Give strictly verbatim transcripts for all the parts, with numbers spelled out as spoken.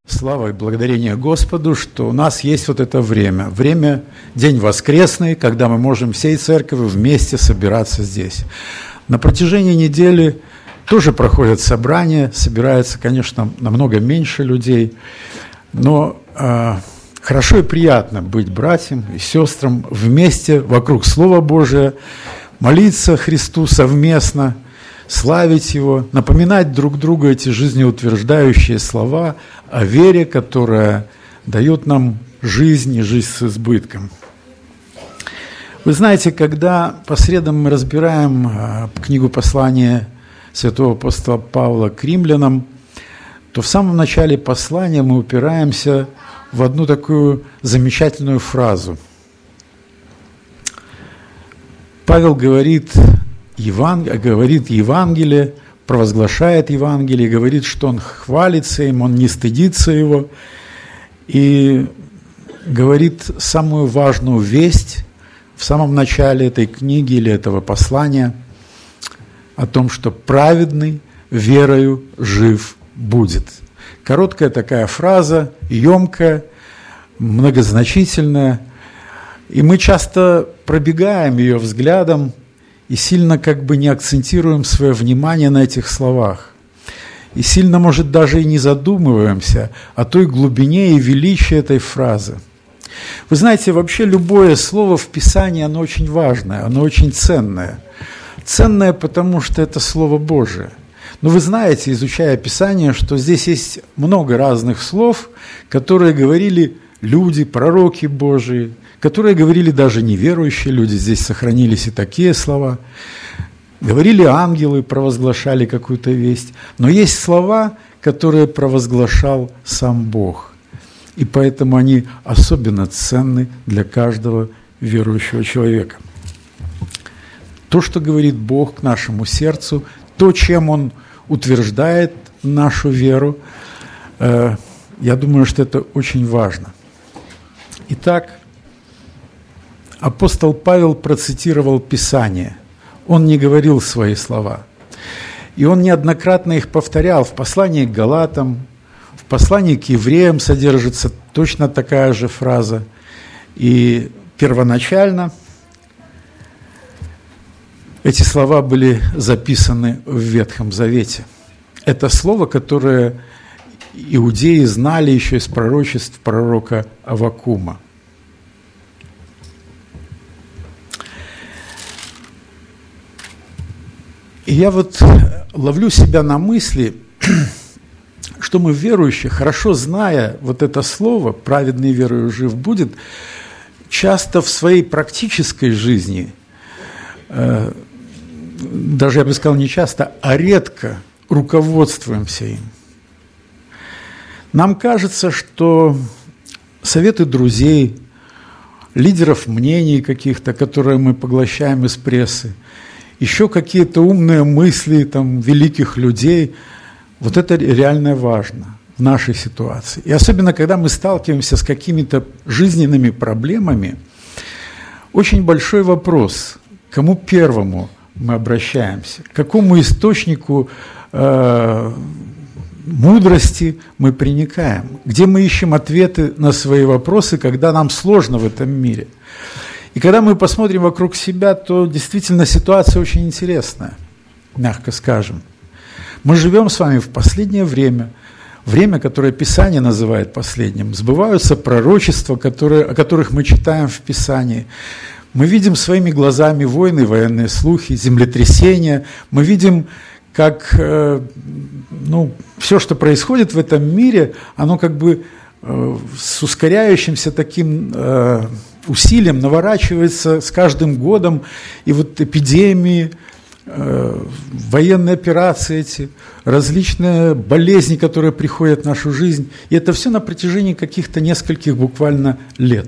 Слава и благодарение Господу, что у нас есть вот это время. Время, день воскресный, когда мы можем всей церковью вместе собираться здесь. На протяжении недели тоже проходят собрания, собирается, конечно, намного меньше людей, но э, хорошо и приятно быть братьям и сестрам вместе вокруг Слова Божия, молиться Христу совместно, славить Его, напоминать друг другу эти жизнеутверждающие слова о вере, которая дает нам жизнь и жизнь с избытком. Вы знаете, когда по средам мы разбираем э, книгу послания святого апостола Павла к римлянам, то в самом начале послания мы упираемся в одну такую замечательную фразу. Павел говорит, Еван... говорит Евангелие, провозглашает Евангелие, говорит, что он хвалится им, он не стыдится его, и говорит самую важную весть в самом начале этой книги или этого послания о том, что праведный верою жив будет. Короткая такая фраза, емкая, многозначительная, и мы часто пробегаем ее взглядом и сильно как бы не акцентируем свое внимание на этих словах. И сильно, может, даже и не задумываемся о той глубине и величии этой фразы. Вы знаете, вообще любое слово в Писании, оно очень важное, оно очень ценное. Ценное, потому что это Слово Божие. Но вы знаете, изучая Писание, что здесь есть много разных слов, которые говорили люди, пророки Божии, которые говорили даже неверующие люди, здесь сохранились и такие слова. Говорили ангелы, провозглашали какую-то весть. Но есть слова, которые провозглашал сам Бог. И поэтому они особенно ценны для каждого верующего человека. То, что говорит Бог к нашему сердцу, то, чем Он утверждает нашу веру, э, я думаю, что это очень важно. Итак, апостол Павел процитировал Писание. Он не говорил свои слова. И он неоднократно их повторял. В послании к Галатам, в послании к евреям содержится точно такая же фраза. И первоначально эти слова были записаны в Ветхом Завете. Это слово, которое иудеи знали еще из пророчеств пророка Аввакума. И я вот ловлю себя на мысли, что мы, верующие, хорошо зная вот это слово «праведный верою жив будет», часто в своей практической жизни, э, даже я бы сказал не часто, а редко руководствуемся им. Нам кажется, что советы друзей, лидеров мнений каких-то, которые мы поглощаем из прессы, еще какие-то умные мысли там, великих людей, вот это реально важно в нашей ситуации. И особенно, когда мы сталкиваемся с какими-то жизненными проблемами, очень большой вопрос, к кому первому мы обращаемся, к какому источнику э, мудрости мы приникаем, где мы ищем ответы на свои вопросы, когда нам сложно в этом мире. И когда мы посмотрим вокруг себя, то действительно ситуация очень интересная, мягко скажем. Мы живем с вами в последнее время, время, которое Писание называет последним. Сбываются пророчества, которые, о которых мы читаем в Писании. Мы видим своими глазами войны, военные слухи, землетрясения. Мы видим, как э, ну, все, что происходит в этом мире, оно как бы э, с ускоряющимся таким э, усилием наворачивается с каждым годом. И вот эпидемии, э, военные операции эти, различные болезни, которые приходят в нашу жизнь. И это все на протяжении каких-то нескольких буквально лет.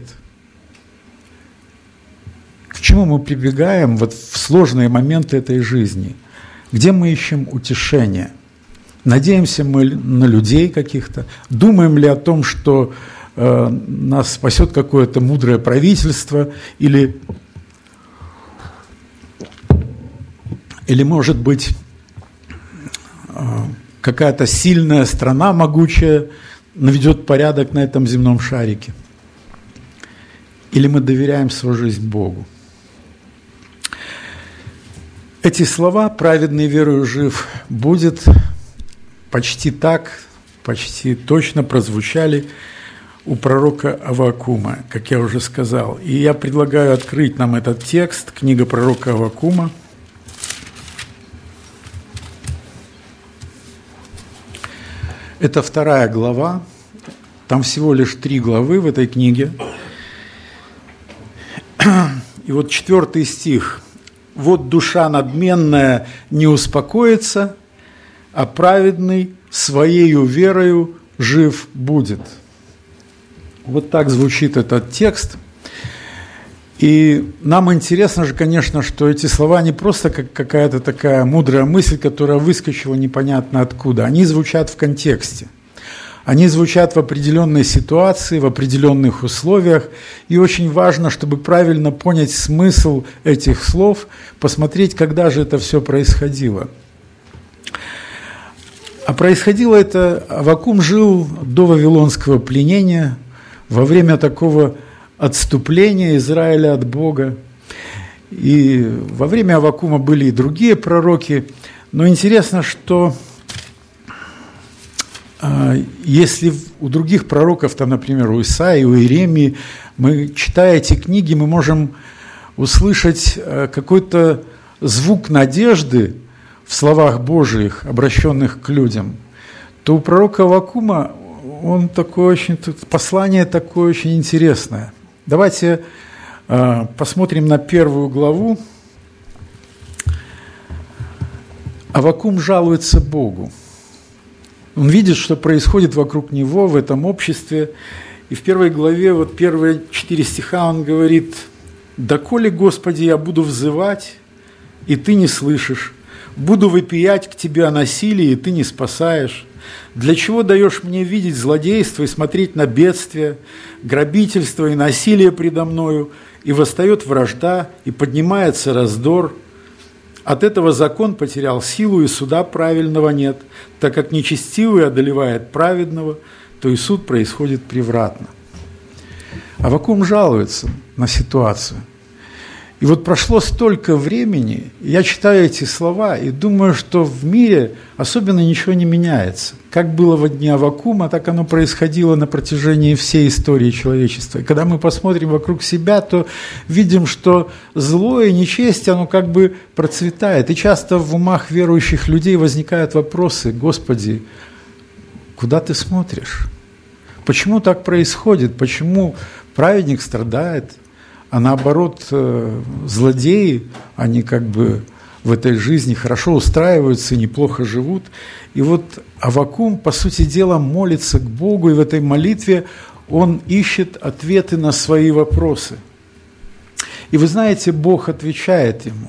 К чему мы прибегаем вот в сложные моменты этой жизни? Где мы ищем утешение? Надеемся мы на людей каких-то? Думаем ли о том, что э, нас спасет какое-то мудрое правительство? Или, или может быть, э, какая-то сильная страна, могучая, наведет порядок на этом земном шарике? Или мы доверяем свою жизнь Богу? Эти слова «праведный верою жив будет» почти так, почти точно прозвучали у пророка Аввакума, как я уже сказал. И я предлагаю открыть нам этот текст, книга пророка Аввакума. Это вторая глава, там всего лишь три главы в этой книге. И вот четвертый стих. «Вот душа надменная не успокоится, а праведный своею верою жив будет». Вот так звучит этот текст. И нам интересно же, конечно, что эти слова не просто как какая-то такая мудрая мысль, которая выскочила непонятно откуда. Они звучат в контексте. Они звучат в определенной ситуации, в определенных условиях. И очень важно, чтобы правильно понять смысл этих слов, посмотреть, когда же это все происходило. А происходило это, Аввакум жил до вавилонского пленения, во время такого отступления Израиля от Бога. И во время Аввакума были и другие пророки. Но интересно, что если у других пророков, там, например, у Исаии, у Иеремии, мы, читая эти книги, мы можем услышать какой-то звук надежды в словах Божьих, обращенных к людям, то у пророка Аввакума он такой очень, послание такое очень интересное. Давайте э, посмотрим на первую главу. Аввакум жалуется Богу. Он видит, что происходит вокруг него в этом обществе. И в первой главе, вот первые четыре стиха он говорит: «Доколе, Господи, я буду взывать, и Ты не слышишь, буду вопиять к Тебе о насилии, и Ты не спасаешь. Для чего даешь мне видеть злодейство и смотреть на бедствие, грабительство и насилие предо мною, и восстает вражда, и поднимается раздор? От этого закон потерял силу, и суда правильного нет, так как нечестивый одолевает праведного, то и суд происходит превратно». Аввакум жалуется на ситуацию. И вот прошло столько времени, я читаю эти слова и думаю, что в мире особенно ничего не меняется. Как было во дни Аввакума, так оно происходило на протяжении всей истории человечества. И когда мы посмотрим вокруг себя, то видим, что зло и нечестие, оно как бы процветает. И часто в умах верующих людей возникают вопросы: «Господи, куда Ты смотришь? Почему так происходит? Почему праведник страдает? А наоборот, злодеи, они как бы в этой жизни хорошо устраиваются и неплохо живут». И вот Аввакум, по сути дела, молится к Богу, и в этой молитве он ищет ответы на свои вопросы. И вы знаете, Бог отвечает ему.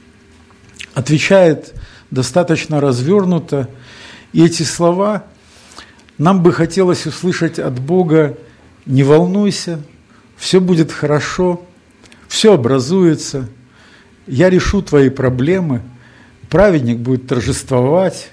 Отвечает достаточно развернуто. И эти слова нам бы хотелось услышать от Бога: «Не волнуйся, все будет хорошо, все образуется, я решу твои проблемы, праведник будет торжествовать».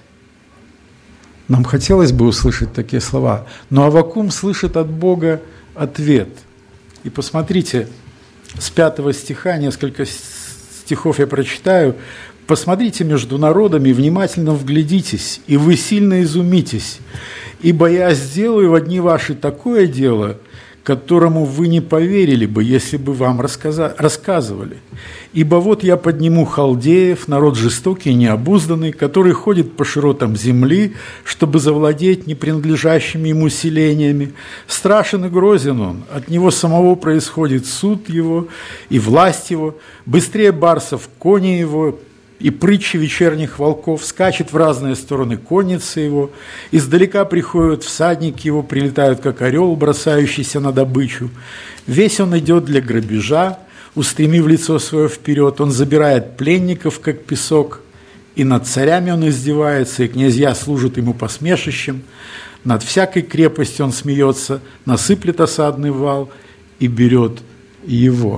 Нам хотелось бы услышать такие слова, но Аввакум слышит от Бога ответ. И посмотрите, с пятого стиха, несколько стихов я прочитаю. «Посмотрите между народами, внимательно вглядитесь, и вы сильно изумитесь, ибо я сделаю в дни ваши такое дело, которому вы не поверили бы, если бы вам рассказа- рассказывали. Ибо вот я подниму халдеев, народ жестокий и необузданный, который ходит по широтам земли, чтобы завладеть непринадлежащими ему селениями. Страшен и грозен он, от него самого происходит суд его и власть его, быстрее барсов кони его, и прытче вечерних волков, скачет в разные стороны конница его, издалека приходят всадники его, прилетают, как орел, бросающийся на добычу. Весь он идет для грабежа, устремив лицо свое вперед, он забирает пленников, как песок, и над царями он издевается, и князья служат ему посмешищем, над всякой крепостью он смеется, насыплет осадный вал и берет его».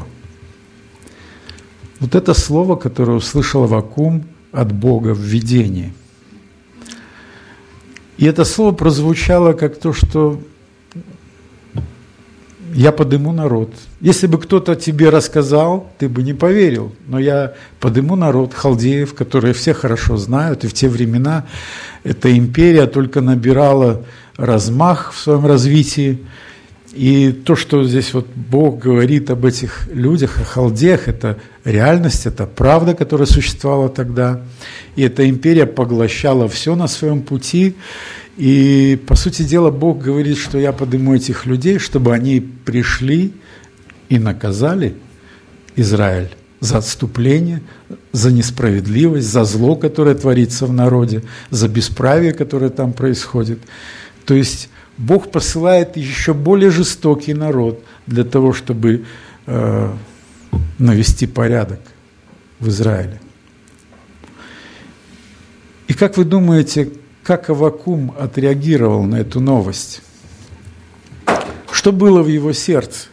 Вот это слово, которое услышал Аввакум от Бога в видении. И это слово прозвучало как то, что я подыму народ. Если бы кто-то тебе рассказал, ты бы не поверил. Но я подыму народ халдеев, которые все хорошо знают. И в те времена эта империя только набирала размах в своем развитии. И то, что здесь вот Бог говорит об этих людях, о халдеях, это реальность, это правда, которая существовала тогда. И эта империя поглощала все на своем пути. И, по сути дела, Бог говорит, что я подниму этих людей, чтобы они пришли и наказали Израиль за отступление, за несправедливость, за зло, которое творится в народе, за бесправие, которое там происходит. То есть Бог посылает еще более жестокий народ для того, чтобы э, навести порядок в Израиле. И как вы думаете, как Аввакум отреагировал на эту новость? Что было в его сердце?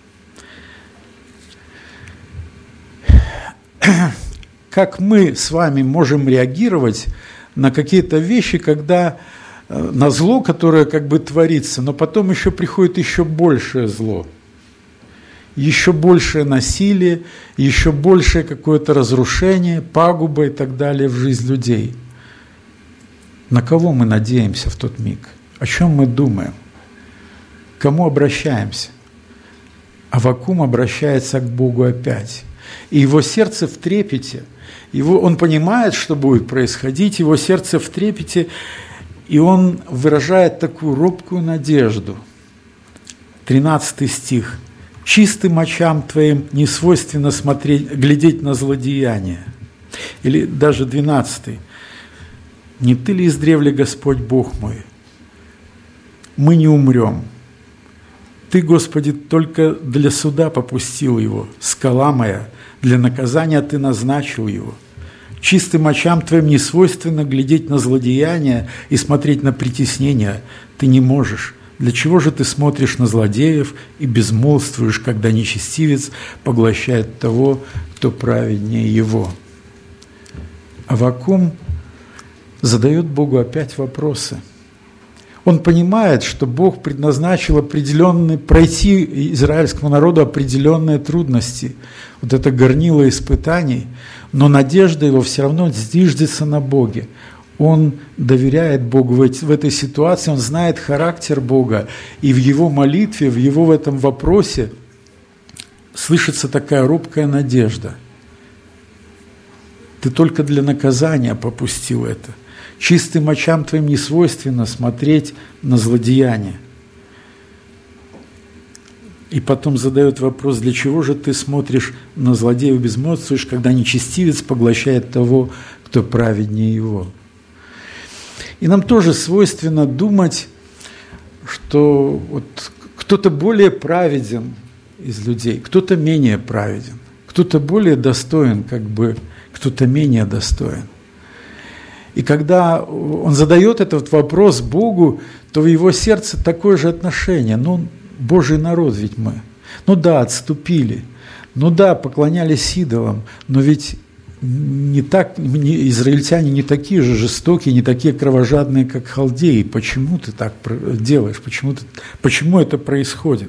Как мы с вами можем реагировать на какие-то вещи, когда на зло, которое как бы творится, но потом еще приходит еще большее зло, еще большее насилие, еще большее какое-то разрушение, пагуба и так далее в жизнь людей? На кого мы надеемся в тот миг? О чем мы думаем? К кому обращаемся? Аввакум обращается к Богу опять. И его сердце в трепете. Его, он понимает, что будет происходить, его сердце в трепете, и он выражает такую робкую надежду. тринадцатый стих. «Чистым очам твоим не свойственно смотреть, глядеть на злодеяния». Или даже двенадцатый. «Не ты ли издревле, Господь Бог мой? Мы не умрем. Ты, Господи, только для суда попустил его, скала моя, для наказания ты назначил его. Чистым очам твоим не свойственно глядеть на злодеяния и смотреть на притеснения. Ты не можешь. Для чего же ты смотришь на злодеев и безмолвствуешь, когда нечестивец поглощает того, кто праведнее его?» Аввакум задает Богу опять вопросы. Он понимает, что Бог предназначил определенные, пройти израильскому народу определенные трудности, вот это горнило испытаний, но надежда его все равно зиждется на Боге. Он доверяет Богу в этой ситуации, он знает характер Бога, и в его молитве, в его в этом вопросе слышится такая робкая надежда. Ты только для наказания попустил это. Чистым очам твоим не свойственно смотреть на злодеяние. И потом задает вопрос, для чего же ты смотришь на злодеев, безмолвствуешь, когда нечестивец поглощает того, кто праведнее его. И нам тоже свойственно думать, что вот кто-то более праведен из людей, кто-то менее праведен, кто-то более достоин, как бы, кто-то менее достоин. И когда он задает этот вопрос Богу, то в его сердце такое же отношение. Ну, Божий народ ведь мы. Ну да, отступили. Ну да, поклонялись идолам. Но ведь не так, не, израильтяне не такие же жестокие, не такие кровожадные, как халдеи. Почему ты так делаешь? Почему, ты, почему это происходит?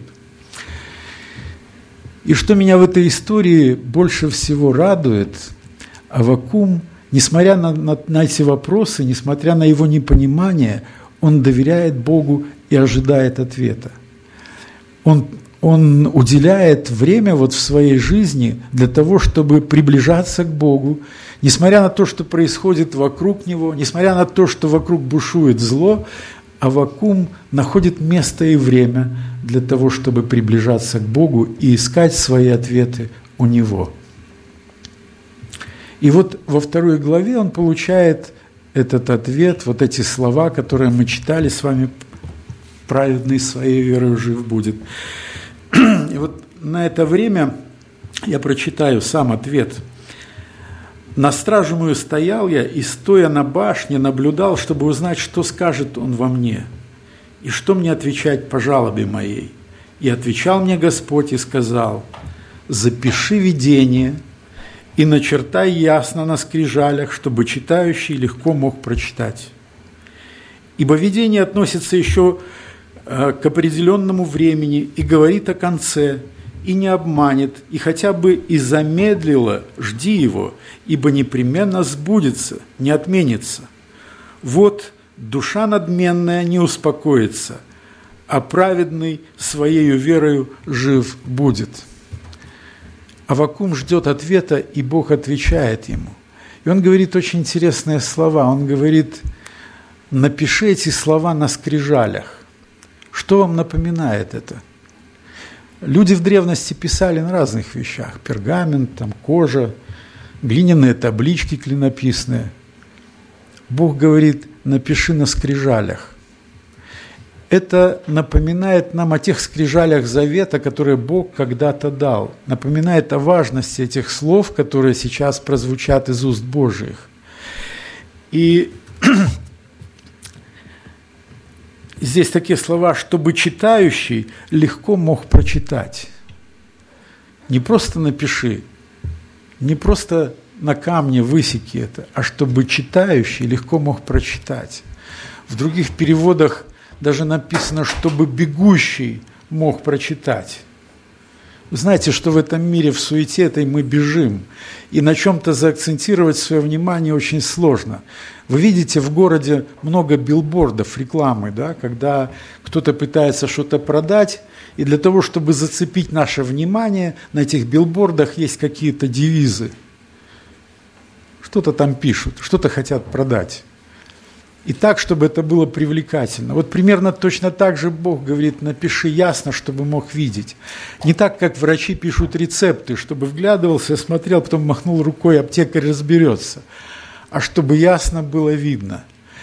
И что меня в этой истории больше всего радует, Аввакум, несмотря на, на, на эти вопросы, несмотря на его непонимание, он доверяет Богу и ожидает ответа. Он, он уделяет время вот в своей жизни для того, чтобы приближаться к Богу, несмотря на то, что происходит вокруг него, несмотря на то, что вокруг бушует зло, Аввакум находит место и время для того, чтобы приближаться к Богу и искать свои ответы у Него. И вот во второй главе он получает этот ответ, вот эти слова, которые мы читали с вами: «Праведный своей верою жив будет». И вот на это время я прочитаю сам ответ. «На стражу мою стоял я, и, стоя на башне, наблюдал, чтобы узнать, что скажет он во мне, и что мне отвечать по жалобе моей. И отвечал мне Господь и сказал: запиши видение и начертай ясно на скрижалях, чтобы читающий легко мог прочитать. Ибо видение относится еще к определенному времени и говорит о конце, и не обманет, и хотя бы и замедлило, жди его, ибо непременно сбудется, не отменится. Вот душа надменная не успокоится, а праведный своею верою жив будет». Аввакум ждет ответа, и Бог отвечает ему. И он говорит очень интересные слова. Он говорит: напиши эти слова на скрижалях. Что вам напоминает это? Люди в древности писали на разных вещах. Пергамент, там, кожа, глиняные таблички клинописные. Бог говорит: напиши на скрижалях. Это напоминает нам о тех скрижалях завета, которые Бог когда-то дал. Напоминает о важности этих слов, которые сейчас прозвучат из уст Божьих. И здесь такие слова, чтобы читающий легко мог прочитать. Не просто напиши, не просто на камне высеки это, а чтобы читающий легко мог прочитать. В других переводах даже написано, чтобы бегущий мог прочитать. Вы знаете, что в этом мире, в суете этой мы бежим, и на чем-то заакцентировать свое внимание очень сложно. Вы видите в городе много билбордов, рекламы, да, когда кто-то пытается что-то продать, и для того, чтобы зацепить наше внимание, на этих билбордах есть какие-то девизы. Что-то там пишут, что-то хотят продать. И так, чтобы это было привлекательно. Вот примерно точно так же Бог говорит: напиши ясно, чтобы мог видеть. Не так, как врачи пишут рецепты, чтобы вглядывался, смотрел, потом махнул рукой, аптекарь разберется. А чтобы ясно было видно.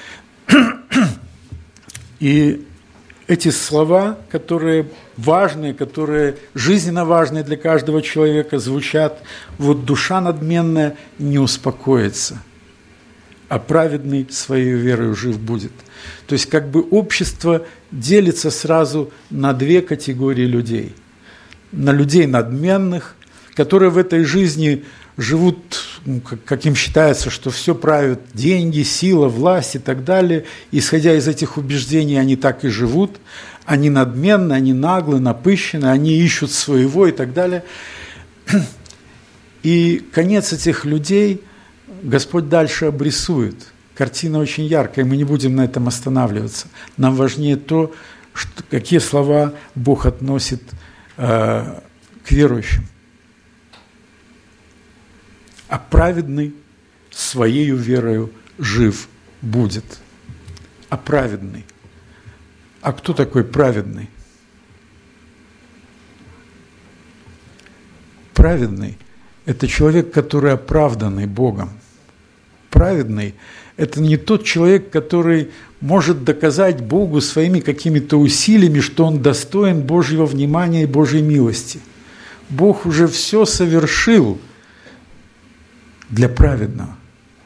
И эти слова, которые важные, которые жизненно важные для каждого человека, звучат: вот душа надменная не успокоится, а праведный своей верою жив будет. То есть как бы общество делится сразу на две категории людей. На людей надменных, которые в этой жизни живут, ну, как, как им считается, что все правят деньги, сила, власть и так далее. Исходя из этих убеждений, они так и живут. Они надменны, они наглы, напыщены, они ищут своего и так далее. И конец этих людей Господь дальше обрисует. Картина очень яркая, мы не будем на этом останавливаться. Нам важнее то, что, какие слова Бог относит э, к верующим. А праведный своею верою жив будет. А праведный. А кто такой праведный? Праведный – это человек, который оправданный Богом. Праведный – это не тот человек, который может доказать Богу своими какими-то усилиями, что он достоин Божьего внимания и Божьей милости. Бог уже все совершил для праведного.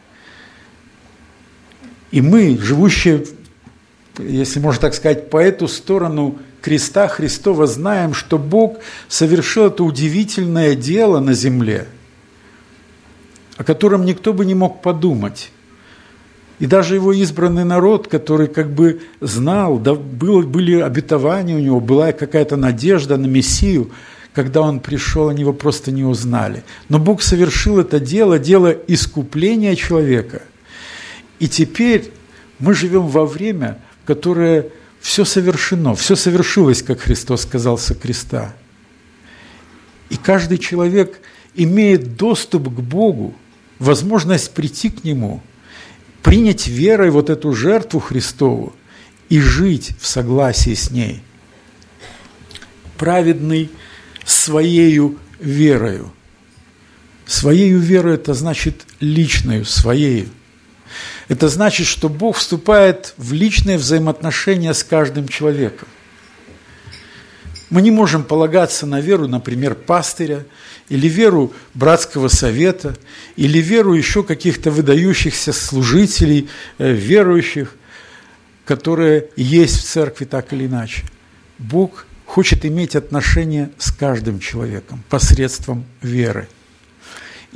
И мы, живущие, если можно так сказать, по эту сторону креста Христова, знаем, что Бог совершил это удивительное дело на земле, о котором никто бы не мог подумать. И даже его избранный народ, который как бы знал, да, было, были обетования у него, была какая-то надежда на Мессию, когда он пришел, они его просто не узнали. Но Бог совершил это дело, дело искупления человека. И теперь мы живем во время, которое все совершено, все совершилось, как Христос сказал со креста. И каждый человек имеет доступ к Богу, возможность прийти к Нему, принять верой вот эту жертву Христову и жить в согласии с ней. Праведный своею верою. Своею верою – это значит личною, своею. Это значит, что Бог вступает в личные взаимоотношения с каждым человеком. Мы не можем полагаться на веру, например, пастыря, или веру братского совета, или веру еще каких-то выдающихся служителей, верующих, которые есть в церкви так или иначе. Бог хочет иметь отношения с каждым человеком посредством веры.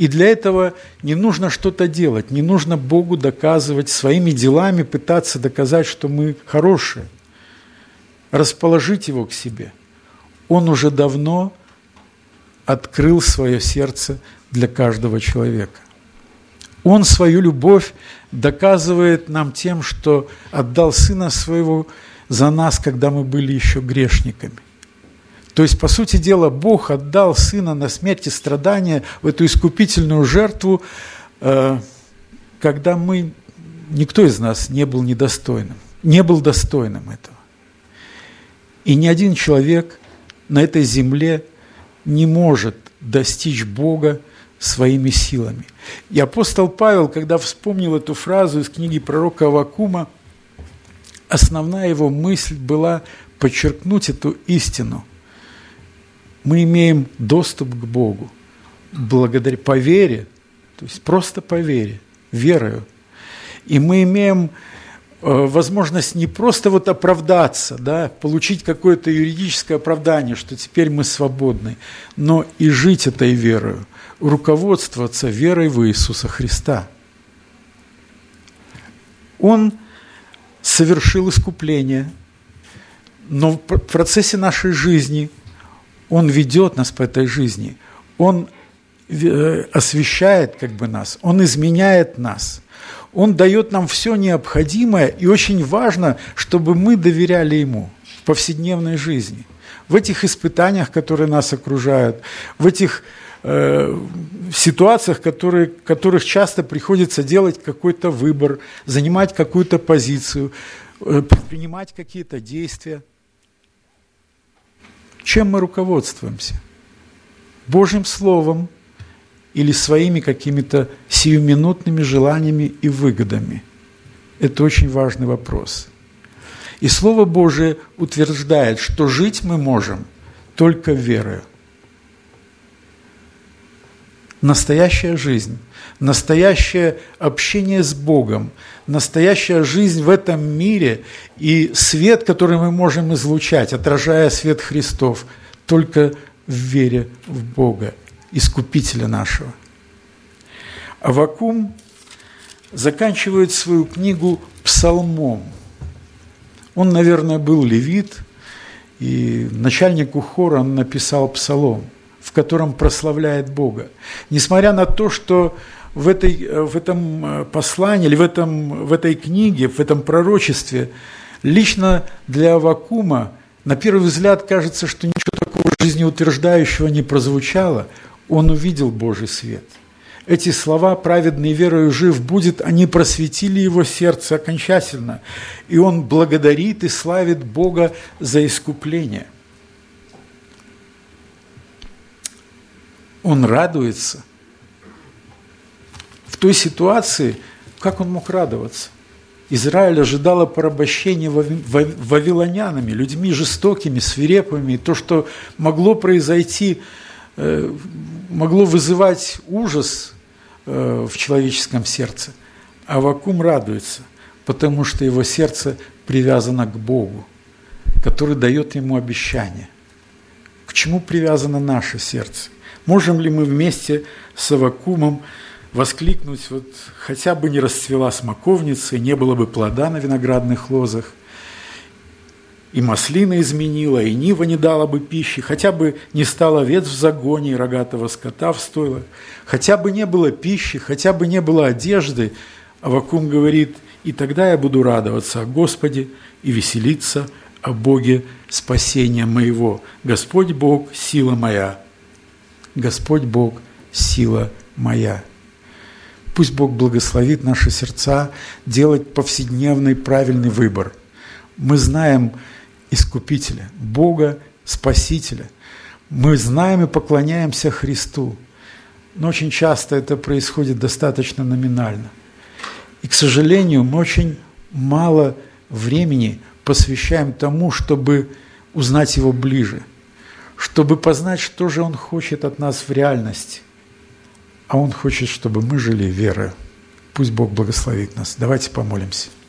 И для этого не нужно что-то делать, не нужно Богу доказывать, своими делами пытаться доказать, что мы хорошие, расположить Его к себе. Он уже давно открыл свое сердце для каждого человека. Он свою любовь доказывает нам тем, что отдал Сына Своего за нас, когда мы были еще грешниками. То есть, по сути дела, Бог отдал Сына на смерть и страдания, в эту искупительную жертву, когда мы, никто из нас не был недостойным, не был достойным этого. И ни один человек на этой земле не может достичь Бога своими силами. И апостол Павел, когда вспомнил эту фразу из книги пророка Аввакума, основная его мысль была подчеркнуть эту истину. Мы имеем доступ к Богу благодаря по вере, то есть просто по вере, верою. И мы имеем возможность не просто вот оправдаться, да, получить какое-то юридическое оправдание, что теперь мы свободны, но и жить этой верою, руководствоваться верой в Иисуса Христа. Он совершил искупление, но в процессе нашей жизни Он ведет нас по этой жизни, Он освящает как бы нас, Он изменяет нас, Он дает нам все необходимое, и очень важно, чтобы мы доверяли Ему в повседневной жизни, в этих испытаниях, которые нас окружают, в этих э, ситуациях, которые, в которых часто приходится делать какой-то выбор, занимать какую-то позицию, э, предпринимать какие-то действия. Чем мы руководствуемся? Божьим Словом или своими какими-то сиюминутными желаниями и выгодами? Это очень важный вопрос. И Слово Божие утверждает, что жить мы можем только верою. Настоящая жизнь, настоящее общение с Богом, настоящая жизнь в этом мире и свет, который мы можем излучать, отражая свет Христов, только в вере в Бога, Искупителя нашего. Аввакум заканчивает свою книгу псалмом. Он, наверное, был левит, и начальнику хора он написал псалом, в котором прославляет Бога. Несмотря на то, что в, этой, в этом послании, или в, этом, в этой книге, в этом пророчестве, лично для Аввакума, на первый взгляд, кажется, что ничего такого жизнеутверждающего не прозвучало, он увидел Божий свет. Эти слова «праведный верою жив будет», они просветили его сердце окончательно, и он благодарит и славит Бога за искупление. Он радуется. В той ситуации, как он мог радоваться? Израиль ожидало порабощения вавилонянами, людьми жестокими, свирепыми. И то, что могло произойти, могло вызывать ужас в человеческом сердце. Аввакум радуется, потому что его сердце привязано к Богу, который дает ему обещание. К чему привязано наше сердце? Можем ли мы вместе с Аввакумом воскликнуть, вот хотя бы не расцвела смоковница, и не было бы плода на виноградных лозах, и маслина изменила, и нива не дала бы пищи, хотя бы не стал овец в загоне и рогатого скота в стойлах, хотя бы не было пищи, хотя бы не было одежды. Аввакум говорит: и тогда я буду радоваться о Господе и веселиться о Боге спасения моего. Господь Бог – сила моя. Господь Бог – сила моя. Пусть Бог благословит наши сердца делать повседневный правильный выбор. Мы знаем Искупителя, Бога, Спасителя. Мы знаем и поклоняемся Христу. Но очень часто это происходит достаточно номинально. И, к сожалению, мы очень мало времени посвящаем тому, чтобы узнать Его ближе, чтобы познать, что же Он хочет от нас в реальности. А Он хочет, чтобы мы жили верой. Пусть Бог благословит нас. Давайте помолимся.